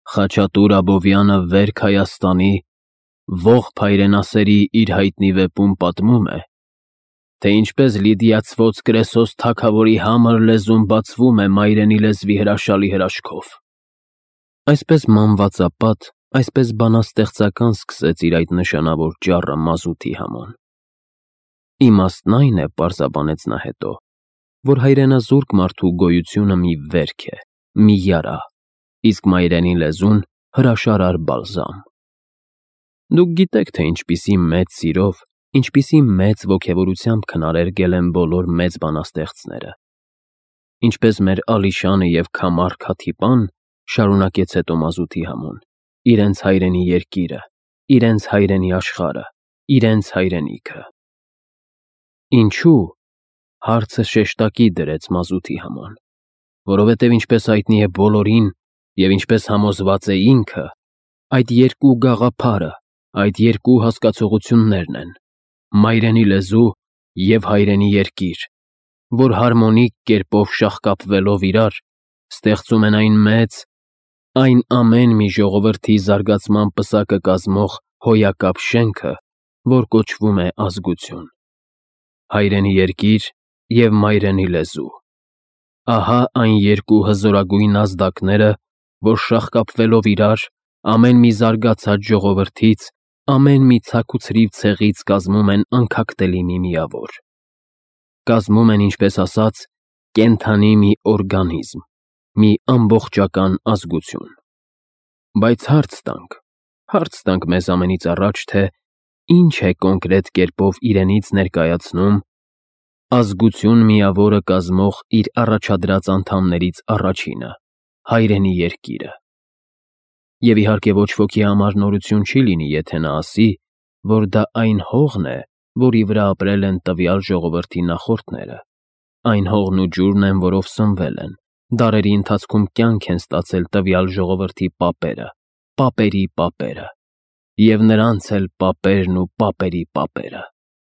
Խաչատուր Աբովյանը Վերք Հայաստանի ողբ հայրենասերի իր հայտնի վեպում պատմում է, թե ինչպես լիդիացվոց Կրեսոս թագավորի համր լեզուն բացվում է մայրենի լեզվի հրաշալի հրաշքով։ Այսպես մանվածապատ, այսպես բանաստեղծական սկսեց իր այդ նշանավոր ճառը մազութի համոն։ Իմաստն այն է, պարզաբանեց նա հետո, որ հայրենազուրկ մարդու գոյությունը մի վերք է, մի յարա, իսկ մայրենի լեզուն հրաշարար բալզամ։ Դուք գիտեք, թե ինչպիսի մեծ սիրով, ինչպիսի մեծ ոգևորությամբ քնարերգել են բոլոր մեծ բանաստեղծները։ Ինչպես մեր Ալիշանը և Քամար Քաթիպան, շարունակեց հետո մազութի համոն, իրենց հայրենի երկիրը, իրենց հայրենի աշխարհը, իրենց հայրենիքը։ Ինչու՞, հարցը շեշտակի դրեց մազութի համոն, որովհետև ինչպես հայտնի է բոլորին և ինչպես համոզված է ինքը, այդ երկու գաղափարը, այդ երկու հասկացություններն են՝ մայրենի լեզու և հայրենի երկիր, որ հարմոնիկ կերպով շաղկապվելով իրար, ստեղծում են այն մեծ, այն ամեն մի ժողովրդի զարգացման պսակը կազմող հոյակապ շենքը, որ կոչվում է ազգություն։ Հայրենի երկիր և մայրենի լեզու։ Ահա այն երկու հզորագույն ազդակները, որ շաղկապվելով իրար, ամեն մի զարգացած ժողովրդից, ամեն մի ցաքուցրիվ ցեղից կազմում են անքակտելի մի միավոր։ Կազմում են, ինչպես ասած, կենդանի մի օրգանիզմ, մի ամբողջական ազգություն։ Բայց հարց տանք մեզ ամենից առաջ, թե ինչ է կոնկրետ կերպով իրենից ներկայացնում ազգություն միավորը կազմող իր առաջադրած անդամներից առաջինը՝ հայրենի երկիրը։ Եվ իհարկե ոչ ոքի համար նորություն չի լինի, եթե նա ասի, որ դա այն հողն է, որի վրա ապրել են տվյալ ժողովրդի նախորդները, այն հողն ու ջուրն են, որով սնվել են, դարերի ընթացքում կյանք են ստացել տվյալ ժողովրդի պապերը, պապերի պապերը, և նրանց էլ պապերն ու պապերի պապերը։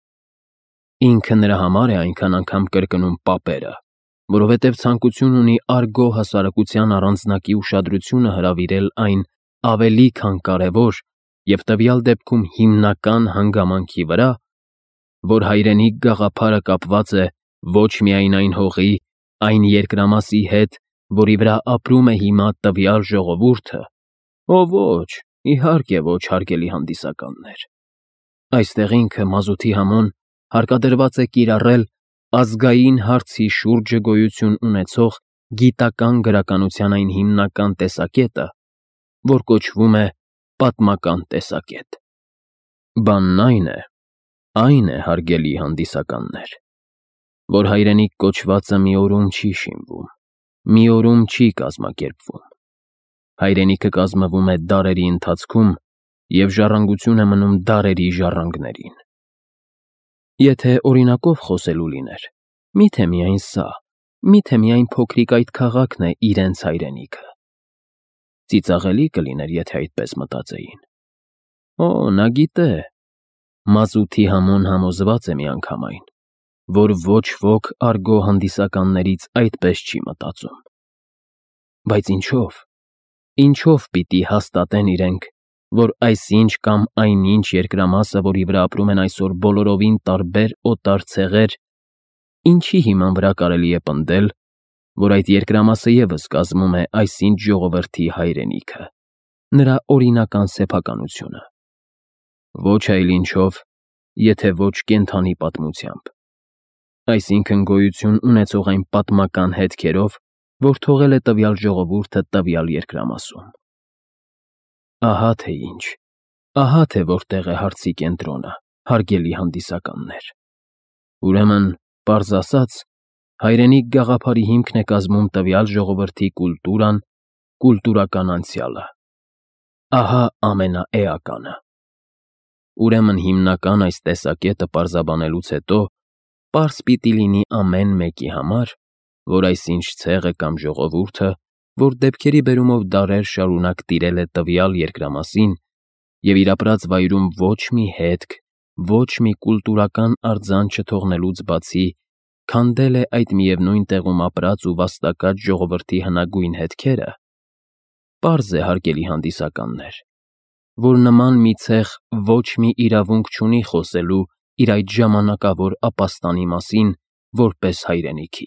Ինքը նրա համար է այնքան անգամ կրկնում պապերը, որովհետև ցանկություն ունի արգո հասարակության առանձնակի ուշադրությունը հրավիրել այն ավելի քան կարևոր և տվյալ դեպքում հիմնական հանգամանքի վրա, որ հայրենիք գաղափարը կապված է ոչ միայն այն հողի, այն երկրամասի հետ, որի վրա ապրում է հիմա տվյալ ժողովուրդը, ոչ, իհարկե ոչ, հարգելի հանդիսականներ։ Այստեղ ինքը մազութի համոն հարկադրված է կիրառել ազգային հարցի շուրջը գոյություն ունեցող գիտական գրականության այն հիմնական տեսակետը, որ կոչվում է պատմական տեսակետ։ Բանն այն է, հարգելի հանդիսականներ, որ հայրենիք կոչվածը մի օրում չի շինվում, մի օրում չի կազմակերպվում։ Հայրենիքը կազմվում է դարերի ընթացքում և ժառանգություն է մնում դարերի ժառանգներին։ Եթե օրինակով խոսելու լիներ, միթե միայն սա, միթե միայն փոքրիկ այդ քաղաքն է իրենց հայրենիքը։ Ծիծաղելի կլիներ, եթե այդպես մտածեին։ Նա գիտե, մազութի համոն համոզված է միանգամայն, որ ոչ ոք արգո հանդիսականներից այդպես չի մտածում։ Բայց ինչով պիտի հաստատեն իրենք, որ այսինչ կամ այնինչ երկրամասը, որի վրա ապրում են այսօր բոլորովին տարբեր օտար ցեղեր, ինչի հիման վրա կարելի է պնդել, որ այդ երկրամասը ևս կազմում է այսինչ ժողովրդի հայրենիքը, նրա օրինական սեփականությունը։ Ոչ այլ ինչով, եթե ոչ կենդանի պատմությամբ, այսինքն գոյություն ունեցող այն պատմական հետքերով, որ թողել է տվյալ ժողովուրդը տվյալ երկրամասում։ Ահա թե ինչ, ահա թե որտեղ է հարցի կենտրոնը, հարգելի հանդիսականներ։ Ուրեմն, պարզ ասած, հայրենիք գաղափարի հիմքն է կազմում տվյալ ժողովրդի կուլտուրան, կուլտուրական անցյալը։ Ահա ամենաէականը։ Ուրեմն հիմնական այս տեսակետը պարզաբանելուց հետո պարզ պիտի լինի ամեն մեկի համար, որ այսինչ ցեղը կամ ժողովուրդը, որ դեպքերի բերումով դարեր շարունակ տիրել է տվյալ երկրամասին և իր ապրած վայրում ոչ մի հետք, ոչ մի կուլտուրական արձան չթողնելուց բացի, քանդել է այդ միևնույն տեղում ապրած ու վաստակած ժողովրդի հնագույն հետքերը, Պարզ է, հարգելի հանդիսականներ, որ նման մի ցեղ ոչ մի իրավունք չունի խոսելու իր այդ ժամանակավոր ապաստանի մասին որպես հայրենիքի։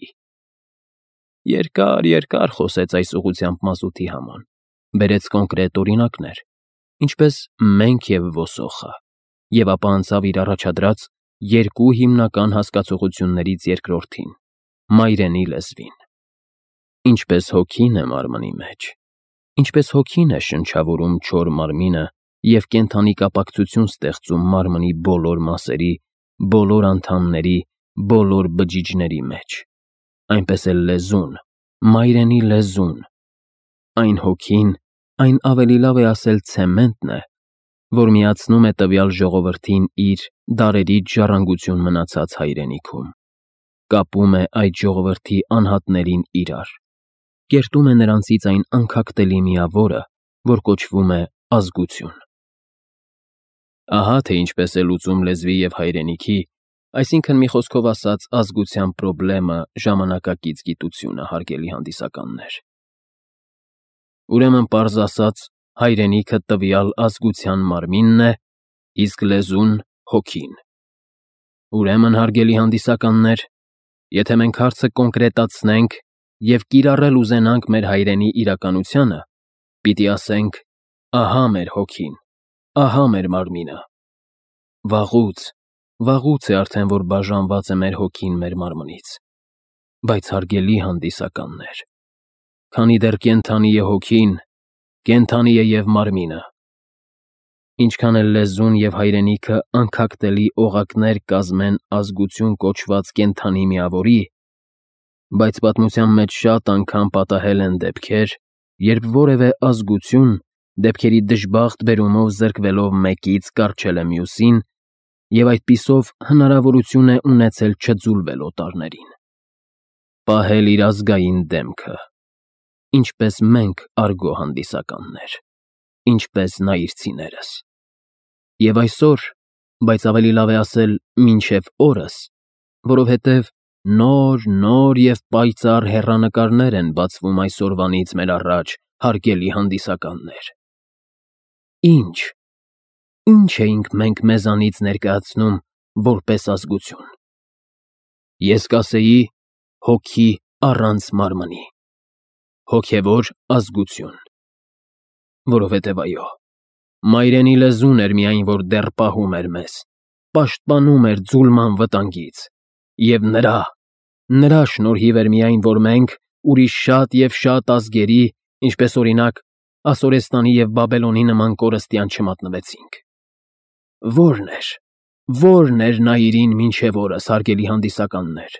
Երկար խոսեց այս ուղղությամբ մազութի Haman, բերեց կոնկրետ օրինակներ, ինչպես մենք և ոսոխը, և ապա անցավ իր առաջադրած երկու հիմնական հասկացություններից երկրորդին՝ մայրենի լեզվին։ Ինչպես հոգին է մարմնի մեջ, ինչպես հոգին է շնչավորում չոր մարմինը և կենդանի կապակցություն ստեղծում մարմնի բոլոր մասերի, բոլոր անդամների, բոլոր բջիջների մեջ, այնպես էլ լեզուն, մայրենի լեզուն, այն հոգին, այն ավելի լավ է ասել ցեմենտն է, որ միացնում է տվյալ ժողովրդին իր դարերից ժառանգություն մնացած հայրենիքում, կապում է այդ ժողովրդի անհատներին իրար, կերտում է նրանցից այն անքակտելի միավորը, որ կոչվում է ազգություն։ Ահա թե ինչպես է լուծում լեզվի և հայրենիքի, այսինքն մի խոսքով ասած ազգության պրոբլեմը ժամանակակից գիտությունը, հարգելի հանդիսականներ։ Ուրեմն պարզ ասած, հայրենիքը տվյալ ազգության մարմինն է, իսկ լեզուն հոգին։ Ուրեմն, հարգելի հանդիսականներ, եթե մենք հարցը կոնկրետացնենք և կիրառել ուզենանք մեր հայրենի իրականությանը, պիտի ասենք. ահա մեր հոգին, ահա մեր մարմինը։ Վաղուց է արդեն, որ բաժանված է մեր հոգին մեր մարմնից։ Բայց հարգելի հանդիսականներ, քանի դեռ կենդանի է հոգին, կենդանի է և մարմինը։ Ինչքան էլ լեզուն և հայրենիքը անքակտելի օղակներ կազմեն ազգություն կոչված կենդանի միավորի, բայց պատմության մեջ շատ անգամ պատահել են դեպքեր, երբ որևէ ազգություն, դեպքերի դժբախտ բերումով զրկվելով մեկից, կառչել է մյուսին և այդպիսով հնարավորություն է ունեցել չձուլվել օտարներին, պահել իր ազգային դեմքը, ինչպես մենք արգո հանդիսականներ, ինչպես նայիրցիներս։ Եվ այսօր, բայց ավելի լավ է ասել մինչև օրս, որովհետև նոր և պայծառ հեռանկարներ են բացվում այսօրվանից մեր առաջ, հարգելի հանդիսականներ։ Ինչ էինք մենք մեզանից ներկայացնում որպես ազգություն։ Ես կասեի հոգի առանց մարմնի, հոգևոր ազգություն, որովհետև այո, մայրենի լեզուն էր միայն, որ դեռ պահում էր մեզ, պաշտպանում էր ձուլման վտանգից, և նրա շնորհիվ էր միայն, որ մենք ուրիշ շատ և շատ ազգերի, ինչպես օրինակ Ասորեստանի և Բաբելոնի նման կորստյան չմատնվեցինք։ Ո՞րն էր Նայիրին մինչև օրս, հարգելի հանդիսականներ,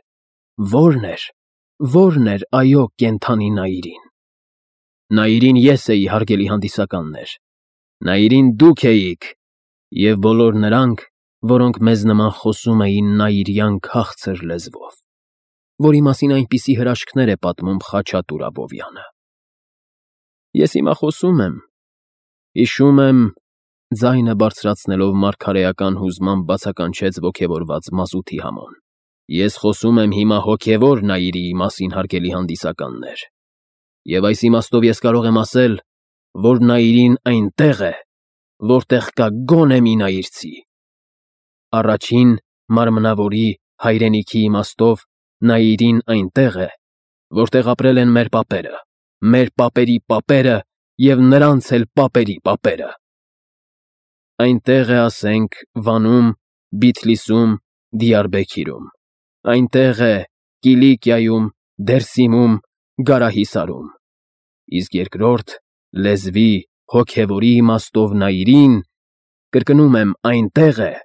ո՞րն էր, այո, կենդանի Նայիրին։ Նայիրին ես էի, հարգելի հանդիսականներ, Նայիրին դուք էիք, և բոլոր նրանք, որոնք մեզ նման խոսում էին նայիրյան քաղցր լեզվով, որի մասին այնպիսի հրաշքներ է պատմում Խաչատուր Աբովյանը։ Ես հիմա խոսում եմ, հիշում եմ, ձայնը բարձրացնելով մարգարեական հուզմամբ բացականչեց ոգևորված մազութի Haman։ Ես խոսում եմ հիմա հոգևոր Նայիրիի մասին, հարգելի հանդիսականներ, և այս իմաստով ես կարող եմ ասել, որ Նայիրին այնտեղ է, որտեղ կա գոնե մի նայիրցի։ Առաջին մարմնավորի հայրենիքի իմաստով Նայիրին այնտեղ է, որտեղ ապրել են մեր պապերը, մեր պապերի պապերը և նրանց էլ պապերի պապերը։ Այնտեղ է, ասենք, Վանում, Բիթլիսում, Դիարբեքիրում, այնտեղ է Կիլիկիայում, Դերսիմում, Գարահիսարում, իսկ երկրորդ լեզվի, հոգևորի իմաստով Նայիրին, կրկնում եմ, այնտեղ է,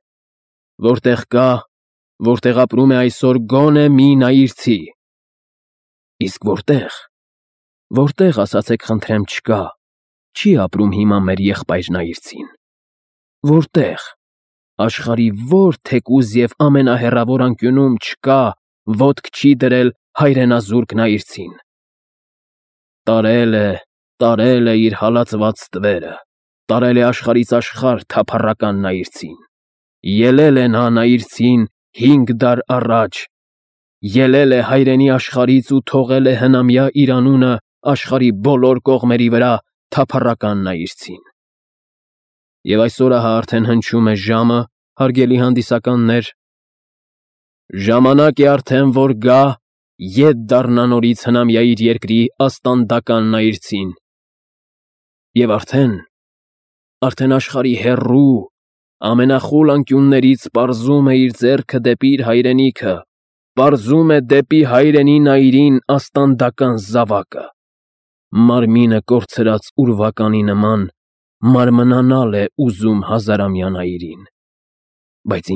որտեղ ապրում է այսօր գոնե մի նայիրցի։ Իսկ որտեղ, ասացեք խնդրեմ, չկա, չի ապրում հիմա մեր եղբայր նայիրցին։ Որտեղ, աշխարհի որ թեկուզ և ամենահեռավոր անկյունում չկա, ոտք չի դրել հայրենազուրկ նայիրցին։ Տարել է իր հալածված տվերը, տարել է աշխարհից աշխարհ թափառական նայիրցին։ Ելել է նա նայիրցին 5 դար առաջ, ելել է հայրենի աշխարհից ու թողել է հնամյա իր անունը աշխարհի բոլոր կողմերի վրա թափառական նայիրցին։ Եվ այսօր ահա արդեն հնչում է ժամը, հարգելի հանդիսականներ, ժամանակ է արդեն, որ գա, ետ դառնա նորից հնամյա իր երկրի աստանդական նայիրցին։ Եվ արդեն աշխարհի հեռու, ամենախուլ անկյուններից պարզում է իր ձեռքը դեպի իր հայրենիքը, պարզում է դեպի հայրենի նայիրին աստանդական զավակը։ Մարմինը կորցրած ուրվականի նման մարմնանալ է ուզում հազարամյա նայիրին։ Բայց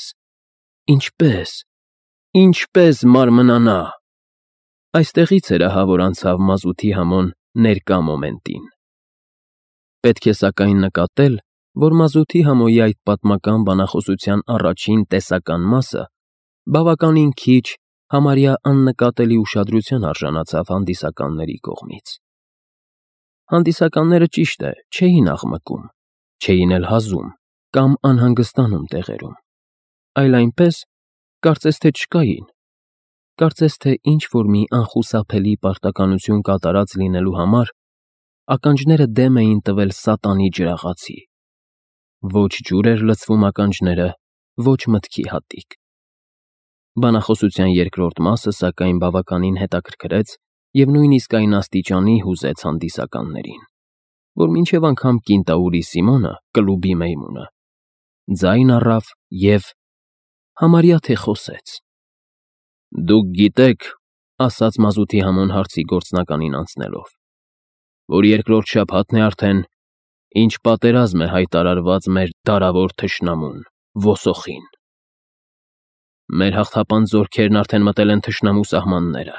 ինչպես մարմնանա։ Այստեղից էր ահա որ անցավ մազութի համոն ներկա մոմենտին։ Պետք է սակայն նկատել, որ մազութի համոյի այդ պատմական բանախոսության առաջին տեսական մասը բավականին քիչ, համարյա աննկատելի ուշադրության արժանացավ հանդիսականների կողմից։ Հանդիսականները ճիշտ է, չէին աղմկում, չէին էլ հազում կամ անհանգստանում տեղերում, այլ այնպես, կարծես թե չկային, կարծես թե ինչ-որ մի անխուսափելի պարտականություն կատարած լինելու համար ականջները դեմ էին տվել սատանի ջրաղացի։ Ոչ ջուր էր լցվում ականջները, ոչ մտքի հատիկ։ Բանախոսության երկրորդ մասը սակայն բավականին հետաքրքրեց և նույնիսկ այն աստիճանի հուզեց հանդիսականներին, որ մինչև անգամ կինտաուրի Սիմոնը, կլուբի մեյմունը, ձայն առավ և համարյա թե խոսեց։ «Դուք գիտեք, ֊ ասաց մազութի համոն հարցի գործնականին անցնելով, ֊ որ երկրորդ շաբաթն է արդեն, ինչ պատերազմ է հայտարարված մեր դարավոր թշնամուն՝ ոսոխին։ Մեր հաղթապան զորքերն արդեն մտել են թշնամու սահմանները։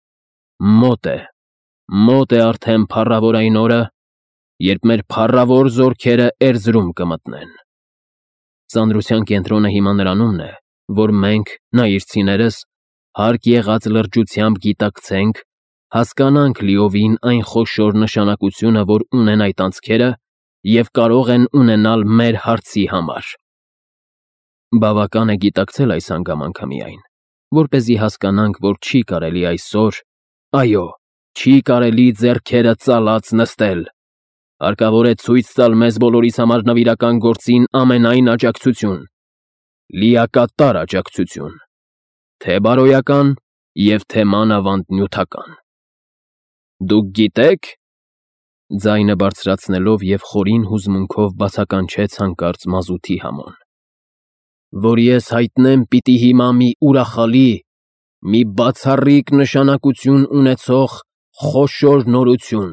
Մոտ է արդեն փառավոր այն օրը, երբ մեր փառավոր զորքերը Էրզրում կմտնեն։ Ծանրության կենտրոնը հիմա նրանումն է, որ մենք, նայիրցիներս, հարկ եղած լրջությամբ գիտակցենք, հասկանանք լիովին այն խոշոր նշանակությունը, որ ունեն այդ անցքերը և կարող են ունենալ մեր հարցի համար։ Բավական է գիտակցել այս հանգամանքը միայն, որպեսզի հասկանանք, որ չի կարելի այսօր, այո, չի կարելի ձեռքերը ծալած նստել։ Հարկավոր է ցույց տալ մեզ բոլորիս համար նվիրական գործին ամենայն աջակցություն, լիակատար աջակցություն, թե բարոյական և թե մանավանդ նյութական։ Դուք գիտեք, ֊ ձայնը բարձրացնելով և խորին հուզմունքով բացականչեց հանկարծ մազութի համոն, ֊ որ ես հայտնեմ պիտի հիմա մի ուրախալի, մի բացառիկ նշանակություն ունեցող խոշոր նորություն։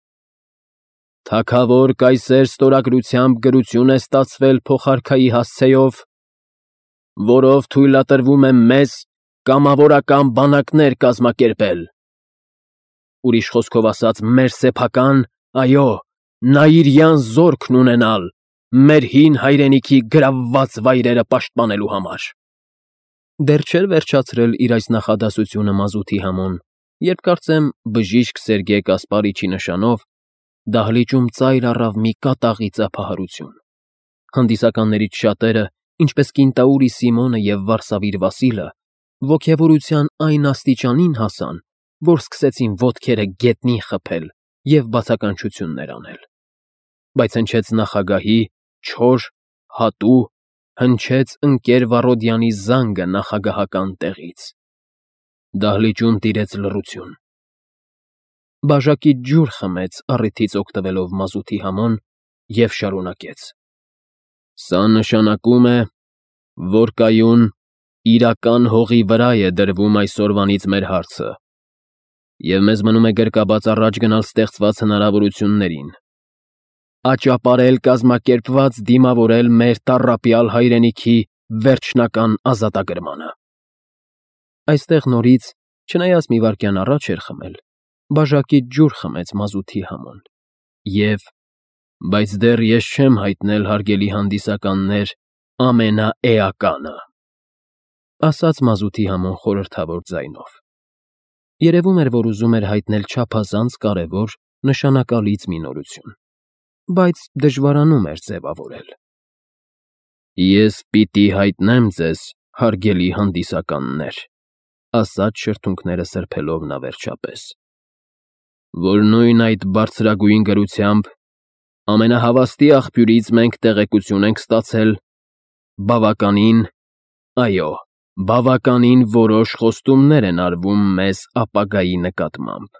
Թագավոր կայսեր ստորագրությամբ գրություն է ստացվել փոխարքայի հասցեով, որով թույլատրվում է մեզ կամավորական բանակներ կազմակերպել։ Ուրիշ խոսքով ասած, մեր սեփական, այո, նայիրյան զորքն ունենալ մեր հին հայրենիքի գրավված վայրերը պաշտպանելու համար։ Դեռ չէր վերջացրել իր այս նախադասությունը մազութի համոն, երբ կարծեմ բժիշկ Սերգեյ Կասպարիչի նշանով դահլիճում ծայր առավ մի կատաղի ծափահարություն։ Հանդիսականներից շատերը, ինչպես կինտաուրի Սիմոնը և վարսավիր Վասիլը, ոգևորության այն աստիճանին հասան, որ սկսեցին ոտքերը գետնին խփել և բացականչություններ անել։ Բայց հնչեց նախագահի չոր, հատու, հնչեց ընկեր Վառոդյանի զանգը նախագահական տեղից։ Դահլիճում տիրեց լռություն։ Բաժակից ջուր խմեց առիթից օգտվելով մազութի համոն և շարունակեց. Սա նշանակում է, որ կայուն, իրական հողի վրա է դրվում այսօրվանից մեր հարցը, և մեզ մնում է գրկաբաց առաջ գնալ ստեղծված հնարավորություններին, աճապարել կազմակերպված դիմավորել մեր տառապյալ հայրենիքի վերջնական ազատագրմանը։ Այստեղ նորից, չնայած մի վայրկյան առաջ էր խմել, բաժակից ջուր խմեց մազութի համոն և, բայց դեռ ես չեմ հայտնել, հարգելի հանդիսականներ, ամենաէականը, ասաց մազութի համոն խորհրդավոր ձայնով։ Երևում էր, որ ուզում էր հայտնել չափազանց կարևոր, նշանակալից մի նորություն, բայց դժվարանում էր ձևավորել։ Ես պիտի հայտնեմ ձեզ, հարգելի հանդիսականներ, ասաց շրթունքները սրբելով նա վերջապես, որ նույն այդ բարձրագույն գրությամբ ամենահավաստի աղբյուրից մենք տեղեկություն ենք ստացել բավականին, այո, բավականին որոշ խոստումներ են արվում մեզ ապագայի նկատմամբ։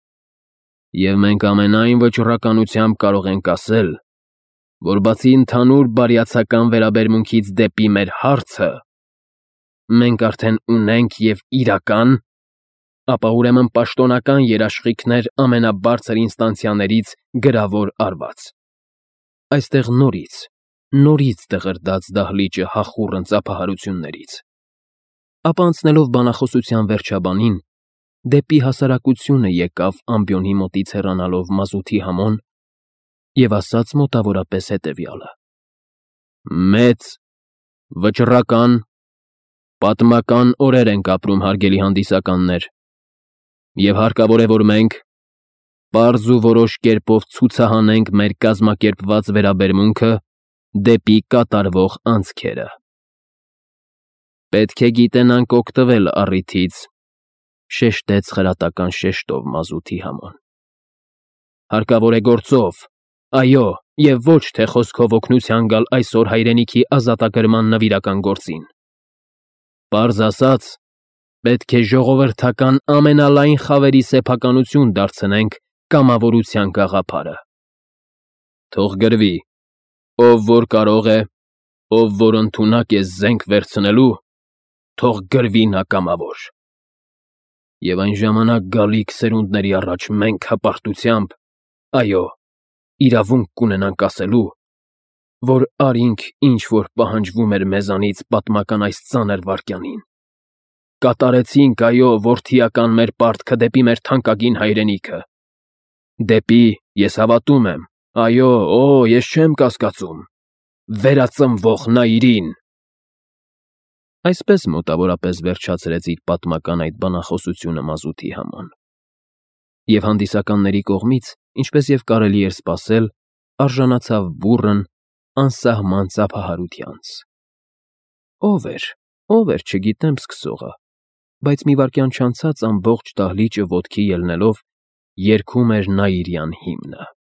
Եվ մենք ամենայն վճռականությամբ կարող ենք ասել, որ բացի ընդհանուր բարյացակամ վերաբերմունքից դեպի մեր հարցը, մենք արդեն ունենք և իրական, ապա ուրեմն պաշտոնական երաշխիքներ ամենաբարձր ինստանցիաներից գրավոր արված։ Այստեղ նորից դղրդաց դահլիճը հախուռն ծափահարություններից։ Ապա անցնելով բանախոսության վերջաբանին, դեպի հասարակությունը եկավ ամբիոնի մոտից հեռանալով մազութի համոն և ասաց մոտավորապես հետևյալը. «Մեծ, վճռական, պատմական օրեր ենք ապրում, հարգելի հանդիսականներ, և հարկավոր է, որ մենք պարզ ու որոշ կերպով ցուցահանենք մեր կազմակերպված վերաբերմունքը դեպի կատարվող անցքերը։ Պետք է գիտենանք օգտվել առիթից», շեշտեց խրատական շեշտով մազութի համոն։ «Հարկավոր է գործով, այո, և ոչ թե խոսքով օգնության գալ այսօր հայրենիքի ազատագրման նվիրական գործին։ Պարզ ասած, պետք է ժողովրդական ամենալայն խավերի սեփականություն դարձնենք կամավորության գաղափարը։ Թող գրվի. ով որ կարող է, ով որ ընդունակ է զենք վերցնելու, թող գրվի նա կամավոր։ Եվ այն ժամանակ գալիք սերունդների առաջ մենք հպարտությամբ, այո, իրավունք կունենանք ասելու, որ արինք, ինչ որ պահանջվում էր մեզանից պատմական այս ծանր վայրկյանին։ Կատարեցինք, այո, որդիական մեր պարտքը դեպի մեր թանկագին հայրենիքը։ Դեպի, ես հավատում եմ, այո, ես չեմ կասկածում, վերածնվող Նայիրին»։ Այսպես մոտավորապես վերջացրեց իր պատմական այդ բանախոսությունը մազութի համոն։ Եվ հանդիսականների կողմից, ինչպես և կարելի էր սպասել, արժանացավ բուռն, անսահման ծափահարությանց։ Ով էր, չգիտեմ սկսողը, բայց մի վայրկյան չանցած ամբողջ դահլիճը ոտքի ելնելով երգում էր Նայիրյան հիմնը։